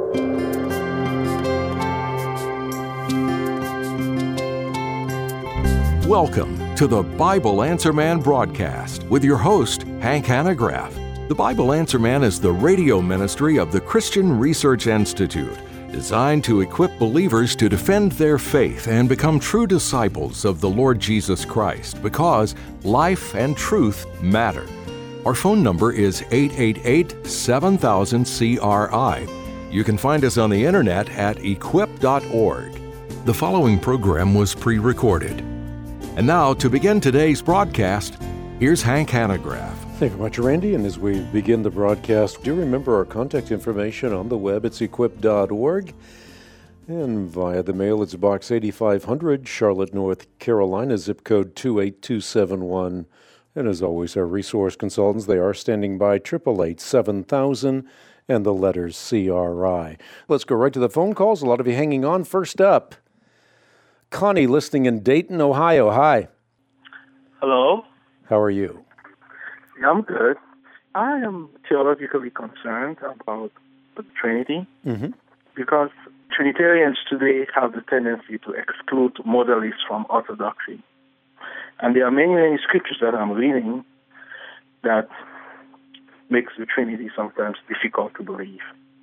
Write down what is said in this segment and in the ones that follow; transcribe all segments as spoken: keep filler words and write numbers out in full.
Welcome to the Bible Answer Man broadcast with your host, Hank Hanegraaff. The Bible Answer Man is the radio ministry of the Christian Research Institute, designed to equip believers to defend their faith and become true disciples of the Lord Jesus Christ, because life and truth matter. Our phone number is eight eight eight, seven thousand, C R I. You can find us on the internet at equip dot org. The following program was pre-recorded. And now, to begin today's broadcast, here's Hank Hanegraaff. Thank you much, Randy. And as we begin the broadcast, do remember our contact information on the web. It's equip dot org. And via the mail, it's Box eighty-five hundred, Charlotte, North Carolina, zip code two eight two seven one. And as always, our resource consultants, they are standing by, eight eight eight, seven thousand, and the letters C R I. Let's go right to the phone calls. A lot of you hanging on. First up, Connie, listening in Dayton, Ohio. Hi. Hello. How are you? Yeah, I'm good. I am theologically concerned about the Trinity Mm-hmm. because Trinitarians today have the tendency to exclude modalists from orthodoxy. And there are many, many scriptures that I'm reading that makes the Trinity sometimes difficult to believe.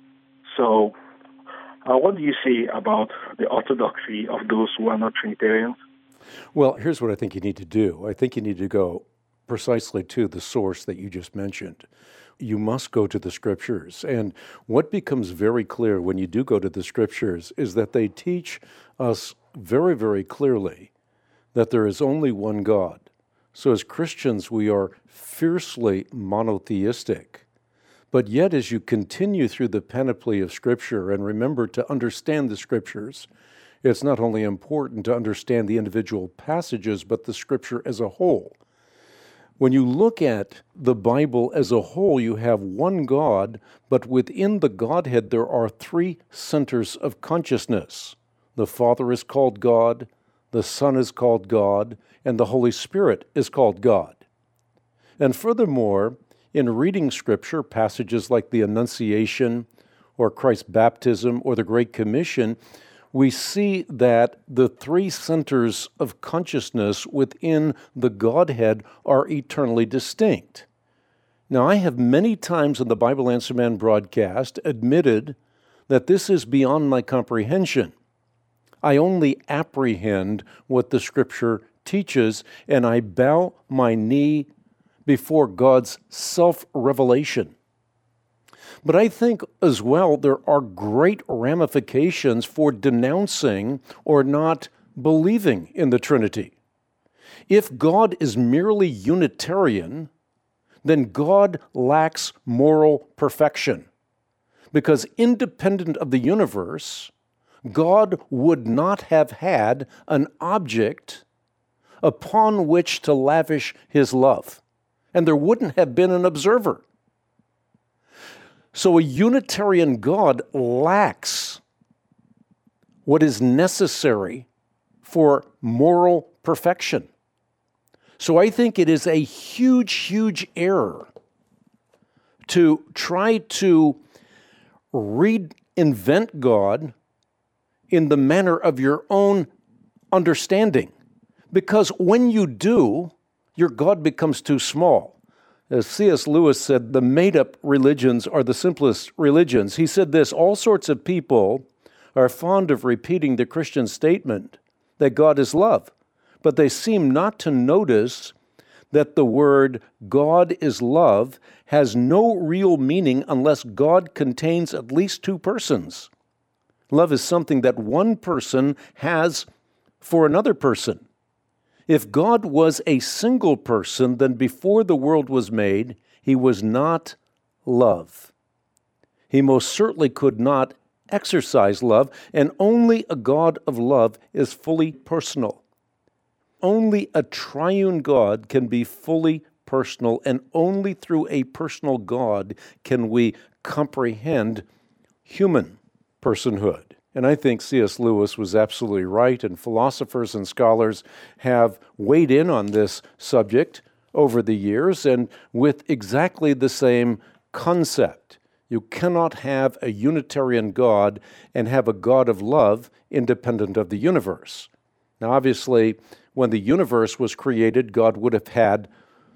So, uh, what do you say about the orthodoxy of those who are not Trinitarians? Well, here's what I think you need to do. I think you need to go precisely to the source that you just mentioned. You must go to the Scriptures. And what becomes very clear when you do go to the Scriptures is that they teach us very, very clearly that there is only one God. So as Christians, we are fiercely monotheistic. But yet, as you continue through the panoply of Scripture, and remember to understand the Scriptures, it's not only important to understand the individual passages, but the Scripture as a whole. When you look at the Bible as a whole, you have one God, but within the Godhead there are three centers of consciousness. The Father is called God, the Son is called God, and the Holy Spirit is called God. And furthermore, in reading Scripture, passages like the Annunciation or Christ's baptism or the Great Commission, we see that the three centers of consciousness within the Godhead are eternally distinct. Now, I have many times in the Bible Answer Man broadcast admitted that this is beyond my comprehension. I only apprehend what the Scripture teaches, and I bow my knee before God's self-revelation. But I think as well there are great ramifications for denouncing or not believing in the Trinity. If God is merely Unitarian, then God lacks moral perfection, because independent of the universe, God would not have had an object upon which to lavish his love, and there wouldn't have been an observer. So a Unitarian God lacks what is necessary for moral perfection. So I think it is a huge, huge error to try to reinvent God in the manner of your own understanding. Because when you do, your God becomes too small. As C S Lewis said, the made-up religions are the simplest religions. He said this: all sorts of people are fond of repeating the Christian statement that God is love, but they seem not to notice that the word God is love has no real meaning unless God contains at least two persons. Love is something that one person has for another person. If God was a single person, then before the world was made, he was not love. He most certainly could not exercise love, and only a God of love is fully personal. Only a triune God can be fully personal, and only through a personal God can we comprehend human personhood. And I think C S Lewis was absolutely right, and philosophers and scholars have weighed in on this subject over the years, and with exactly the same concept. You cannot have a Unitarian God and have a God of love independent of the universe. Now, obviously, when the universe was created, God would have had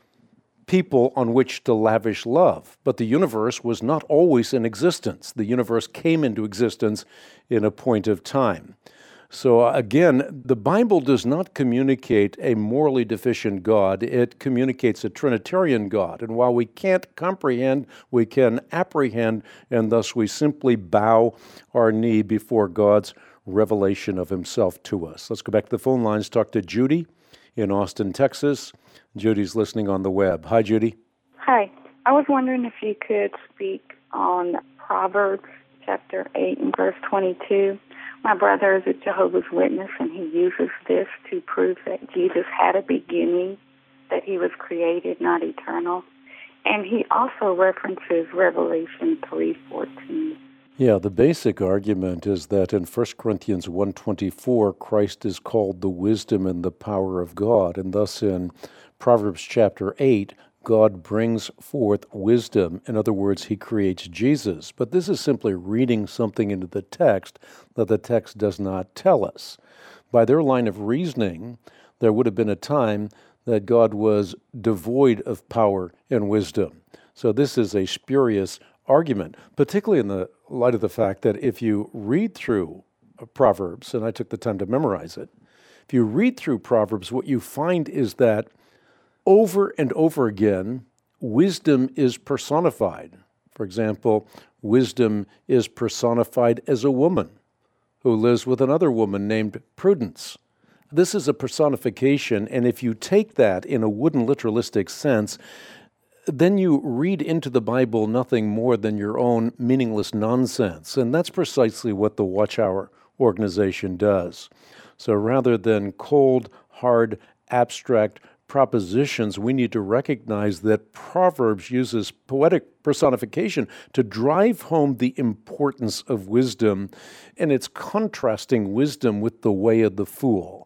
people on which to lavish love. But the universe was not always in existence. The universe came into existence in a point of time. So again, the Bible does not communicate a morally deficient God. It communicates a Trinitarian God. And while we can't comprehend, we can apprehend, and thus we simply bow our knee before God's revelation of himself to us. Let's go back to the phone lines, talk to Judy in Austin, Texas. Judy's listening on the web. Hi, Judy. Hi. I was wondering if you could speak on Proverbs chapter eight and verse twenty-two. My brother is a Jehovah's Witness, and he uses this to prove that Jesus had a beginning, that he was created, not eternal. And he also references Revelation three fourteen. Yeah, the basic argument is that in First Corinthians one twenty-four, Christ is called the wisdom and the power of God, and thus in Proverbs chapter eight, God brings forth wisdom. In other words, he creates Jesus. But this is simply reading something into the text that the text does not tell us. By their line of reasoning, there would have been a time that God was devoid of power and wisdom. So this is a spurious argument, particularly in the light of the fact that if you read through Proverbs, and I took the time to memorize it, if you read through Proverbs, what you find is that over and over again, wisdom is personified. For example, wisdom is personified as a woman who lives with another woman named Prudence. This is a personification, and if you take that in a wooden literalistic sense, then you read into the Bible nothing more than your own meaningless nonsense, and that's precisely what the Watchtower organization does. So rather than cold, hard, abstract propositions, we need to recognize that Proverbs uses poetic personification to drive home the importance of wisdom, and it's contrasting wisdom with the way of the fool.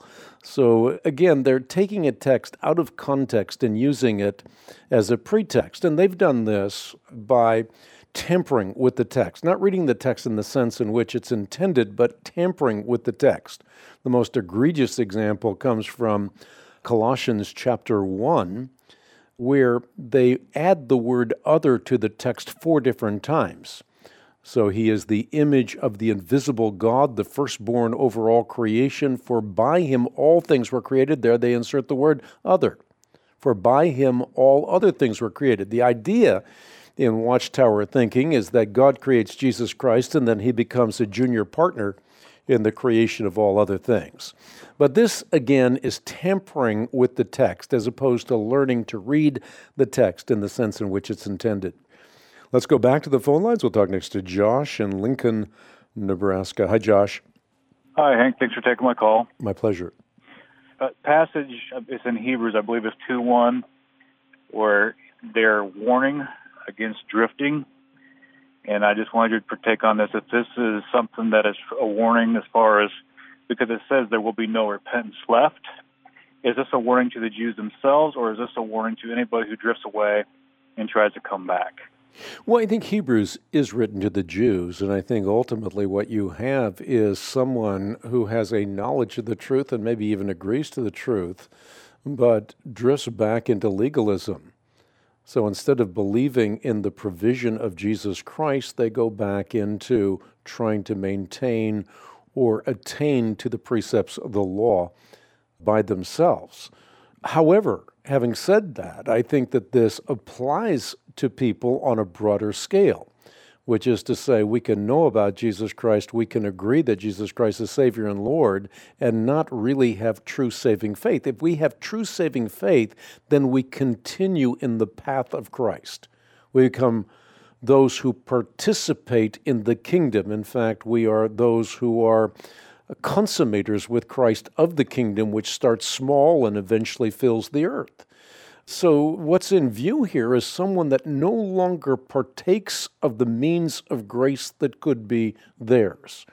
So again, they're taking a text out of context and using it as a pretext, and they've done this by tampering with the text, not reading the text in the sense in which it's intended, but tampering with the text. The most egregious example comes from Colossians chapter one, where they add the word other to the text four different times. So he is the image of the invisible God, the firstborn over all creation, for by him all things were created. There they insert the word other. For by him all other things were created. The idea in Watchtower thinking is that God creates Jesus Christ and then he becomes a junior partner in the creation of all other things. But this, again, is tampering with the text as opposed to learning to read the text in the sense in which it's intended. Let's go back to the phone lines. We'll talk next to Josh in Lincoln, Nebraska. Hi, Josh. Hi, Hank. Thanks for taking my call. My pleasure. Uh, passage is in Hebrews, I believe it's two one, where they're warning against drifting. And I just wanted you to partake on this. If this is something that is a warning as far as, because it says there will be no repentance left, is this a warning to the Jews themselves, or is this a warning to anybody who drifts away and tries to come back? Well, I think Hebrews is written to the Jews, and I think ultimately what you have is someone who has a knowledge of the truth and maybe even agrees to the truth, but drifts back into legalism. So instead of believing in the provision of Jesus Christ, they go back into trying to maintain or attain to the precepts of the law by themselves. However, having said that, I think that this applies to people on a broader scale, which is to say we can know about Jesus Christ, we can agree that Jesus Christ is Savior and Lord, and not really have true saving faith. If we have true saving faith, then we continue in the path of Christ. We become those who participate in the kingdom. In fact, we are those who are consummators with Christ of the kingdom, which starts small and eventually fills the earth. So what's in view here is someone that no longer partakes of the means of grace that could be theirs.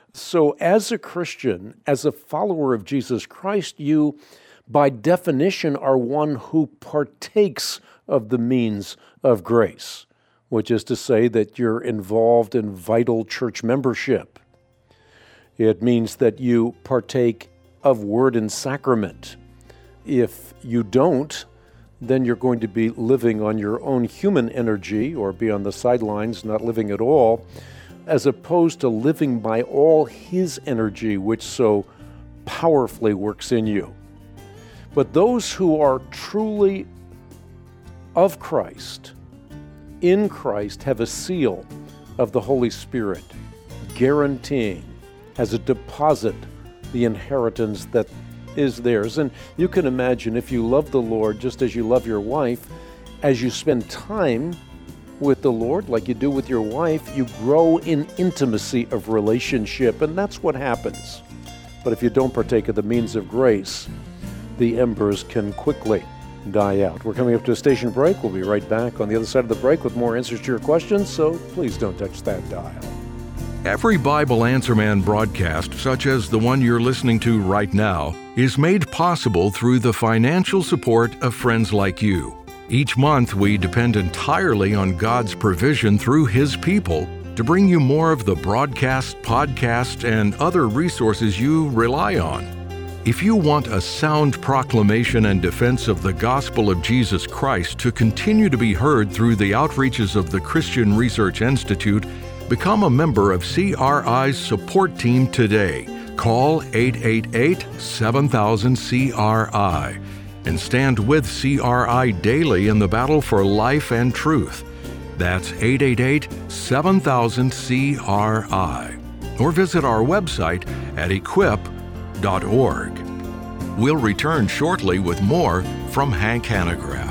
So as a Christian, as a follower of Jesus Christ, you, by definition, are one who partakes of the means of grace. which is to say that you're involved in vital church membership. It means that you partake of word and sacrament. If you don't, then you're going to be living on your own human energy or be on the sidelines, not living at all, as opposed to living by all His energy, which so powerfully works in you. But those who are truly of Christ, in Christ, have a seal of the Holy Spirit, guaranteeing, as a deposit, the inheritance that is theirs. And you can imagine, if you love the Lord just as you love your wife, as you spend time with the Lord like you do with your wife, you grow in intimacy of relationship, and that's what happens. But if you don't partake of the means of grace, the embers can quickly die out. We're coming up to a station break. We'll be right back on the other side of the break with more answers to your questions, so please don't touch that dial. Every Bible Answer Man broadcast, such as the one you're listening to right now, is made possible through the financial support of friends like you. Each month, we depend entirely on God's provision through His people to bring you more of the broadcast, podcast, and other resources you rely on. If you want a sound proclamation and defense of the gospel of Jesus Christ to continue to be heard through the outreaches of the Christian Research Institute, become a member of C R I's support team today. Call eight eight eight, seven thousand, C R I and stand with C R I daily in the battle for life and truth. That's eight eight eight, seven thousand, C R I. Or visit our website at equip dot org. We'll return shortly with more from Hank Hanegraaff.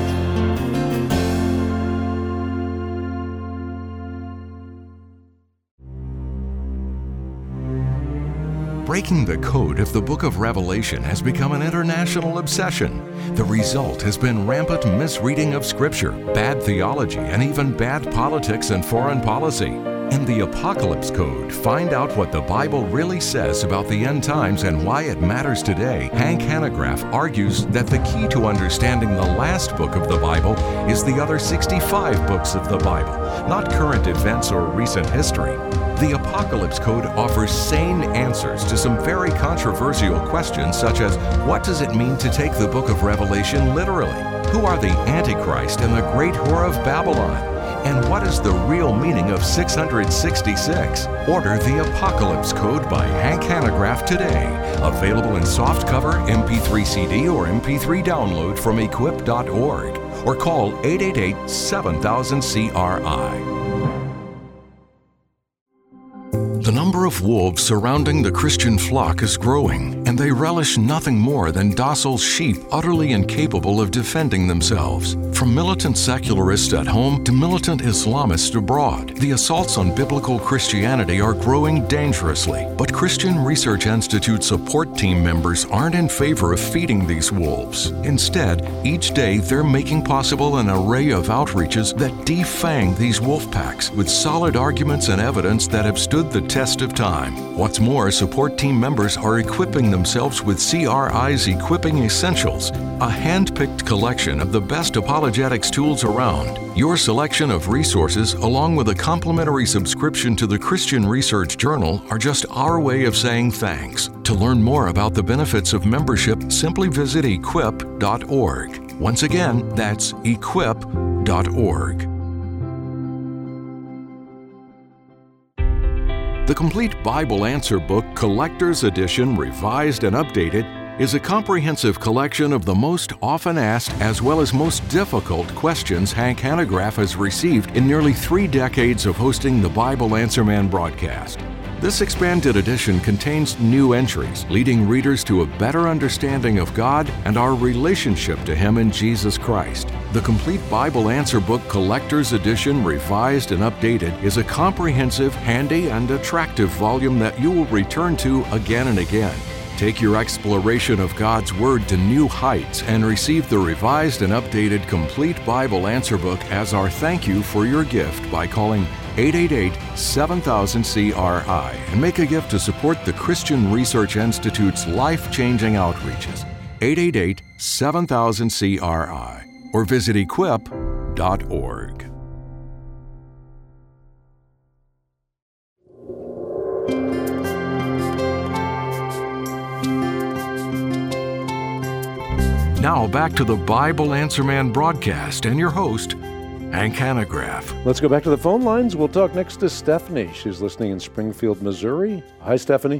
Breaking the code of the book of Revelation has become an international obsession. The result has been rampant misreading of Scripture, bad theology, and even bad politics and foreign policy. In the Apocalypse Code, find out what the Bible really says about the end times and why it matters today. Hank Hanegraaff argues that the key to understanding the last book of the Bible is the other sixty-five books of the Bible, not current events or recent history. The Apocalypse Code offers sane answers to some very controversial questions, such as, what does it mean to take the book of Revelation literally? Who are the Antichrist and the great whore of Babylon? And what is the real meaning of six hundred sixty-six? Order the Apocalypse Code by Hank Hanegraaff today. Available in softcover, M P three C D, or M P three download from equip dot org. Or call eight eight eight, seven thousand, C R I. The number of wolves surrounding the Christian flock is growing, and they relish nothing more than docile sheep utterly incapable of defending themselves. From militant secularists at home to militant Islamists abroad, the assaults on biblical Christianity are growing dangerously. But Christian Research Institute support team members aren't in favor of feeding these wolves. Instead, each day they're making possible an array of outreaches that defang these wolf packs with solid arguments and evidence that have stood the test of time. What's more, support team members are equipping themselves with C R I's Equipping Essentials, a hand-picked collection of the best apologetics tools around. Your selection of resources, along with a complimentary subscription to the Christian Research Journal, are just our way of saying thanks. To learn more about the benefits of membership, simply visit equip dot org. Once again, that's equip dot org. The Complete Bible Answer Book Collector's Edition, revised and updated, is a comprehensive collection of the most often asked as well as most difficult questions Hank Hanegraaff has received in nearly three decades of hosting the Bible Answer Man broadcast. This expanded edition contains new entries, leading readers to a better understanding of God and our relationship to Him in Jesus Christ. The Complete Bible Answer Book Collector's Edition, revised and updated, is a comprehensive, handy, and attractive volume that you will return to again and again. Take your exploration of God's Word to new heights and receive the revised and updated Complete Bible Answer Book as our thank you for your gift by calling eight eight eight, seven thousand, C R I and make a gift to support the Christian Research Institute's life-changing outreaches. eight eight eight, seven thousand, C R I or visit equip dot org. Now back to the Bible Answer Man broadcast and your host, Hank Hanegraaff. Let's go back to the phone lines. We'll talk next to Stephanie. She's listening in Springfield, Missouri. Hi, Stephanie.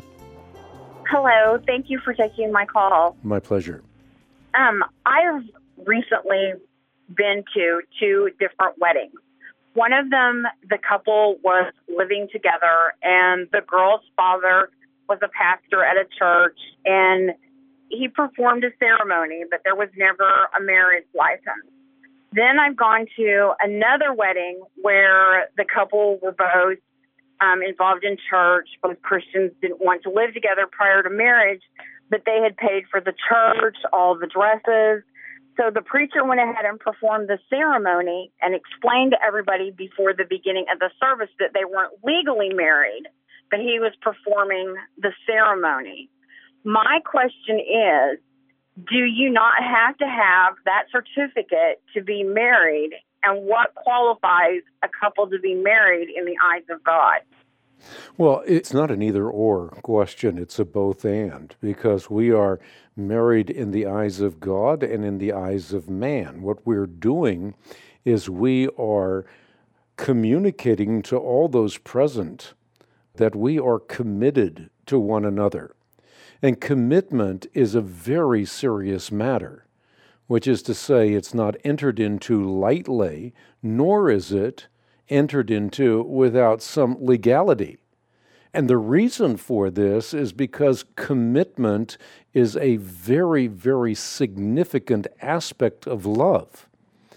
Hello. Thank you for taking my call. My pleasure. Um, I've recently been to two different weddings. One of them, the couple was living together, and the girl's father was a pastor at a church, and he performed a ceremony, but there was never a marriage license. Then I've gone to another wedding where the couple were both um, involved in church. Both Christians didn't want to live together prior to marriage, but they had paid for the church, all the dresses. So the preacher went ahead and performed the ceremony and explained to everybody before the beginning of the service that they weren't legally married, but he was performing the ceremony. My question is, do you not have to have that certificate to be married? And what qualifies a couple to be married in the eyes of God? Well, it's not an either-or question. It's a both-and, because we are married in the eyes of God and in the eyes of man. What we're doing is we are communicating to all those present that we are committed to one another. And commitment is a very serious matter, which is to say it's not entered into lightly, nor is it entered into without some legality. And the reason for this is because commitment is a very, very significant aspect of love.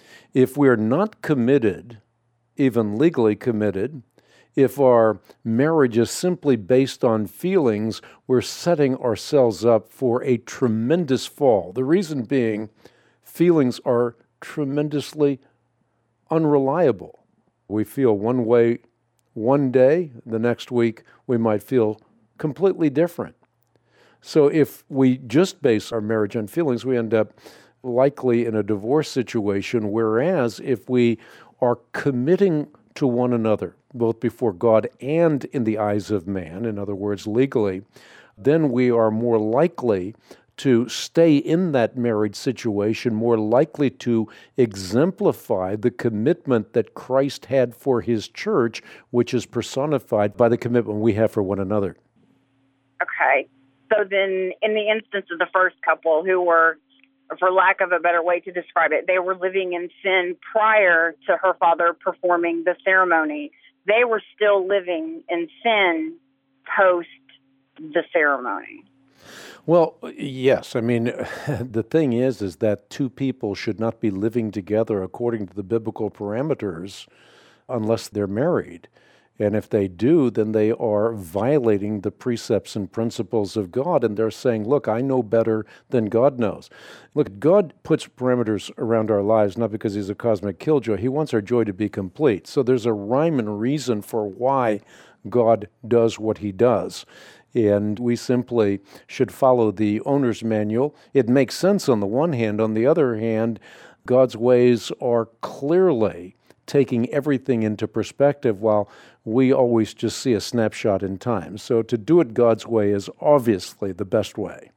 If we're not committed, even legally committed, if our marriage is simply based on feelings, we're setting ourselves up for a tremendous fall. The reason being, feelings are tremendously unreliable. We feel one way one day, the next week we might feel completely different. So if we just base our marriage on feelings, we end up likely in a divorce situation, whereas if we are committing to one another, both before God and in the eyes of man, in other words, legally, then we are more likely to stay in that marriage situation, more likely to exemplify the commitment that Christ had for his church, which is personified by the commitment we have for one another. Okay. So then in the instance of the first couple who were, for lack of a better way to describe it, they were living in sin prior to her father performing the ceremony. They were still living in sin post the ceremony. Well, yes. I mean, the thing is, is that two people should not be living together according to the biblical parameters unless they're married. And if they do, then they are violating the precepts and principles of God, and they're saying, look, I know better than God knows. Look, God puts parameters around our lives not because he's a cosmic killjoy. He wants our joy to be complete. So there's a rhyme and reason for why God does what he does. And we simply should follow the owner's manual. It makes sense on the one hand. On the other hand, God's ways are clearly taking everything into perspective, while we always just see a snapshot in time. So to do it God's way is obviously the best way.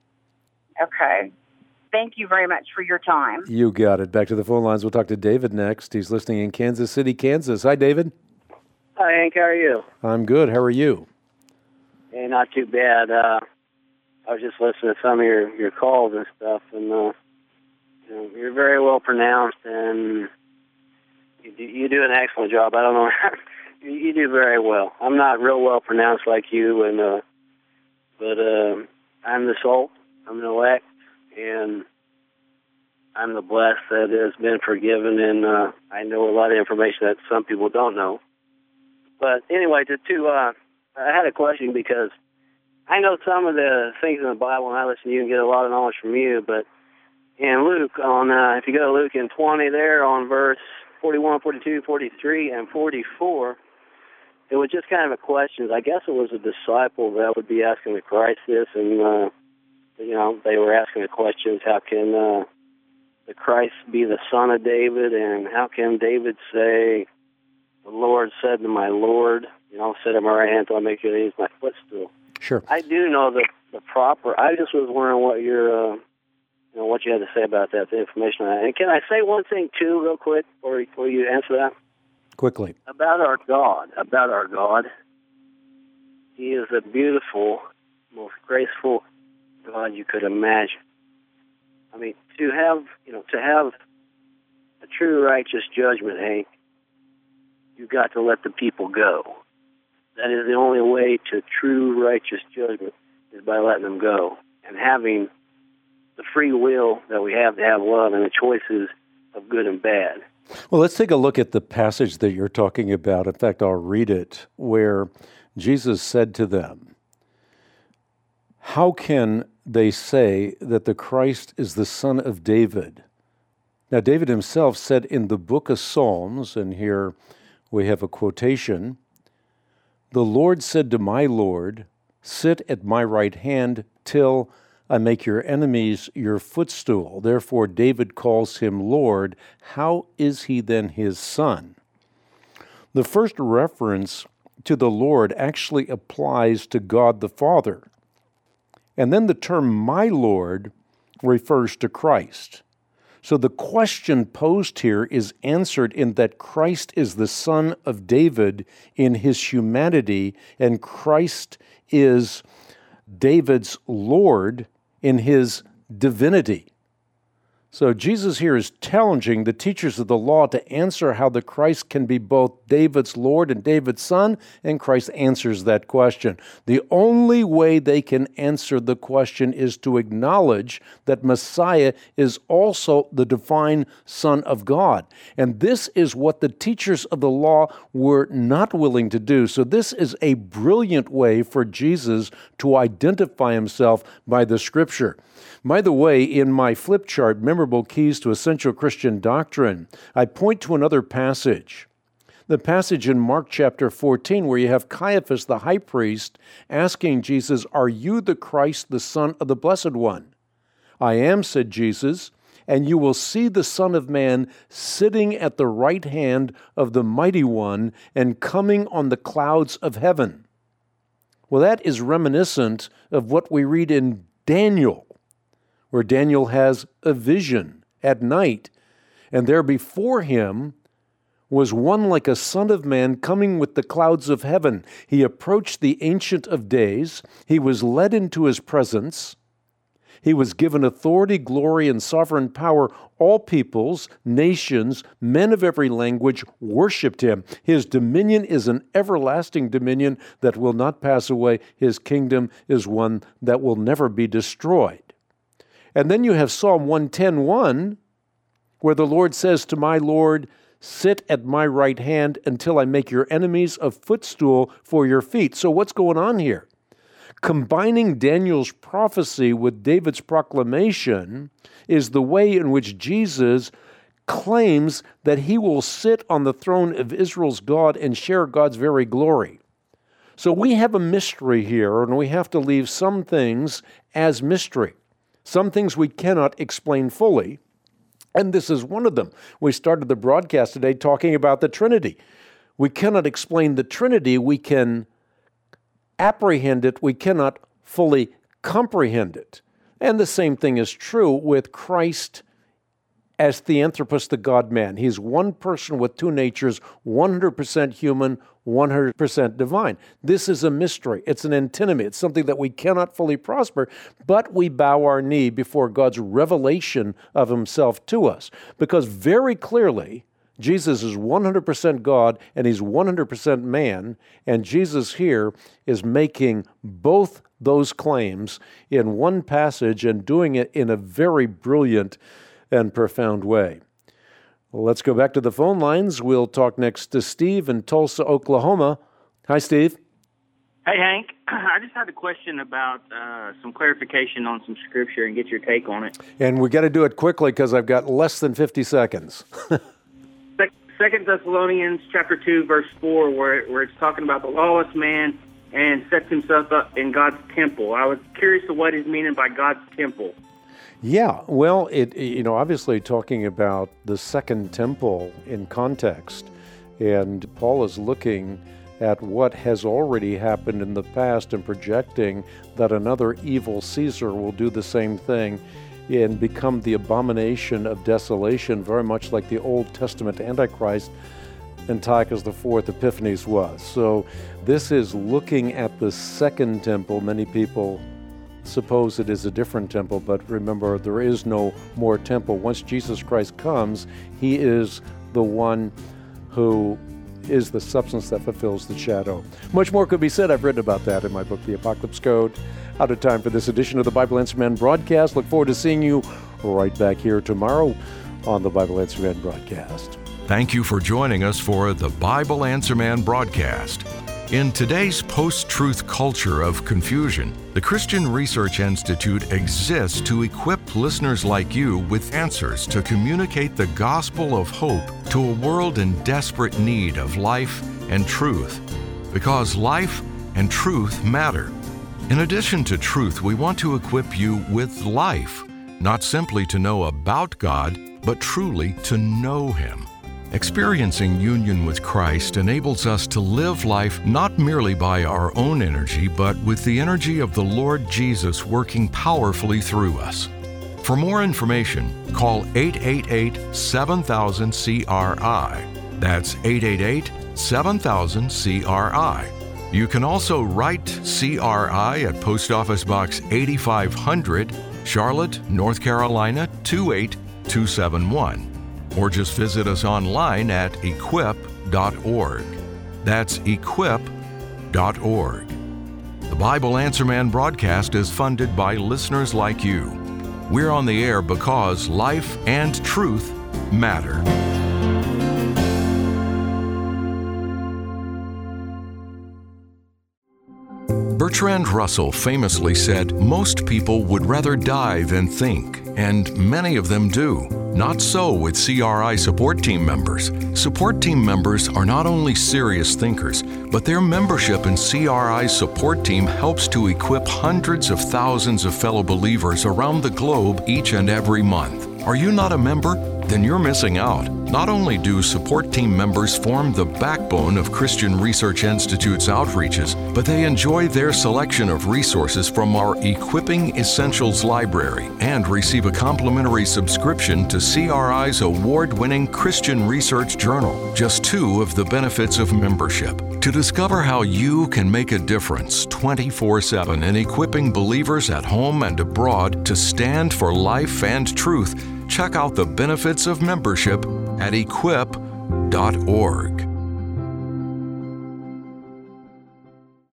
Okay. Thank you very much for your time. You got it. Back to the phone lines. We'll talk to David next. He's listening in Kansas City, Kansas. Hi, David. Hi, Hank. How are you? I'm good. How are you? Hey, not too bad. Uh, I was just listening to some of your, your calls and stuff, and uh, you know, you're very well pronounced, and you do, you do an excellent job. I don't know. you, you do very well. I'm not real well pronounced like you, and uh, but uh, I'm the salt. I'm the elect, and I'm the blessed that has been forgiven, and uh, I know a lot of information that some people don't know. But anyway, to, to uh, I had a question because I know some of the things in the Bible, and I listen to you and get a lot of knowledge from you, but in Luke, on uh, if you go to Luke in twenty there on verse forty-one, forty-two, forty-three, and forty-four, it was just kind of a question. I guess it was a disciple that would be asking the Christ this, and, uh, you know, they were asking the questions, how can uh, the Christ be the son of David, and how can David say, the Lord said to my Lord? you know, sit at my right hand until I make your enemies my footstool. Sure. I do know the the proper. I just was wondering what your, uh, you know, what you had to say about that, the information on that. And can I say one thing too, real quick, before, before you answer that? Quickly. About our God. About our God. He is a beautiful, most graceful God you could imagine. I mean, to have, you know, to have a true righteous judgment, Hank, you've got to let the people go. That is the only way to true righteous judgment, is by letting them go and having the free will that we have to have love and the choices of good and bad. Well, let's take a look at the passage that you're talking about. In fact, I'll read it, where Jesus said to them, "How can they say that the Christ is the son of David?" Now, David himself said in the book of Psalms, and here we have a quotation, "The Lord said to my Lord, sit at my right hand till I make your enemies your footstool." Therefore, David calls him Lord. How is he then his son? The first reference to the Lord actually applies to God the Father. And then the term my Lord refers to Christ. So the question posed here is answered in that Christ is the son of David in his humanity, and Christ is David's Lord in his divinity. So Jesus here is challenging the teachers of the law to answer how the Christ can be both David's Lord and David's son, and Christ answers that question. The only way they can answer the question is to acknowledge that Messiah is also the divine Son of God. And this is what the teachers of the law were not willing to do. So this is a brilliant way for Jesus to identify himself by the Scripture. By the way, in my flip chart, Memorable Keys to Essential Christian Doctrine, I point to another passage. The passage in Mark chapter fourteen, where you have Caiaphas, the high priest, asking Jesus, "Are you the Christ, the Son of the Blessed One?" "I am," said Jesus, "and you will see the Son of Man sitting at the right hand of the Mighty One and coming on the clouds of heaven." Well, that is reminiscent of what we read in Daniel, where Daniel has a vision at night, and there before him was one like a son of man coming with the clouds of heaven. He approached the Ancient of Days. He was led into his presence. He was given authority, glory, and sovereign power. All peoples, nations, men of every language worshiped him. His dominion is an everlasting dominion that will not pass away. His kingdom is one that will never be destroyed. And then you have Psalm one ten one, where the Lord says to my Lord, "Sit at my right hand until I make your enemies a footstool for your feet." So what's going on here? Combining Daniel's prophecy with David's proclamation is the way in which Jesus claims that he will sit on the throne of Israel's God and share God's very glory. So we have a mystery here, and we have to leave some things as mystery. Some things we cannot explain fully, and this is one of them. We started the broadcast today talking about the Trinity. We cannot explain the Trinity. We can apprehend it. We cannot fully comprehend it. And the same thing is true with Christ as Theanthropos, the God-man. He's one person with two natures, one hundred percent human, one hundred percent divine. This is a mystery. It's an antinomy. It's something that we cannot fully prosper, but we bow our knee before God's revelation of himself to us. Because very clearly, Jesus is one hundred percent God and he's one hundred percent man, and Jesus here is making both those claims in one passage and doing it in a very brilliant and profound way. Well, let's go back to the phone lines. We'll talk next to Steve in Tulsa, Oklahoma. Hi, Steve. Hey, Hank. I just had a question about uh, some clarification on some scripture and get your take on it. And we got to do it quickly because I've got less than fifty seconds. Second Thessalonians chapter two, verse four, where, where it's talking about the lawless man and sets himself up in God's temple. I was curious to what is meaning by God's temple. Yeah, well, it you know, obviously talking about the second temple in context, and Paul is looking at what has already happened in the past and projecting that another evil Caesar will do the same thing and become the abomination of desolation, very much like the Old Testament Antichrist Antiochus the Fourth Epiphanes was. So this is looking at the second temple. Many people suppose it is a different temple, but remember, there is no more temple. Once Jesus Christ comes, he is the one who is the substance that fulfills the shadow. Much more could be said. I've written about that in my book, The Apocalypse Code. Out of time for this edition of the Bible Answer Man broadcast. Look forward to seeing you right back here tomorrow on the Bible Answer Man broadcast. Thank you for joining us for the Bible Answer Man broadcast. In today's post-truth culture of confusion, the Christian Research Institute exists to equip listeners like you with answers to communicate the gospel of hope to a world in desperate need of life and truth, because life and truth matter. In addition to truth, we want to equip you with life, not simply to know about God, but truly to know Him. Experiencing union with Christ enables us to live life not merely by our own energy, but with the energy of the Lord Jesus working powerfully through us. For more information, call eight eight eight, seven thousand, C R I. That's eight eight eight, seven thousand, C R I. You can also write C R I at Post Office Box eighty-five hundred, Charlotte, North Carolina two eight two seven one. Or just visit us online at equip dot org. That's equip dot org. The Bible Answer Man broadcast is funded by listeners like you. We're on the air because life and truth matter. Bertrand Russell famously said, "Most people would rather die than think," and many of them do. Not so with C R I support team members. Support team members are not only serious thinkers, but their membership in C R I's support team helps to equip hundreds of thousands of fellow believers around the globe each and every month. Are you not a member? Then you're missing out. Not only do support team members form the backbone of Christian Research Institute's outreaches, but they enjoy their selection of resources from our Equipping Essentials library and receive a complimentary subscription to C R I's award-winning Christian Research Journal, just two of the benefits of membership. To discover how you can make a difference twenty-four seven in equipping believers at home and abroad to stand for life and truth, check out the benefits of membership at equip dot org.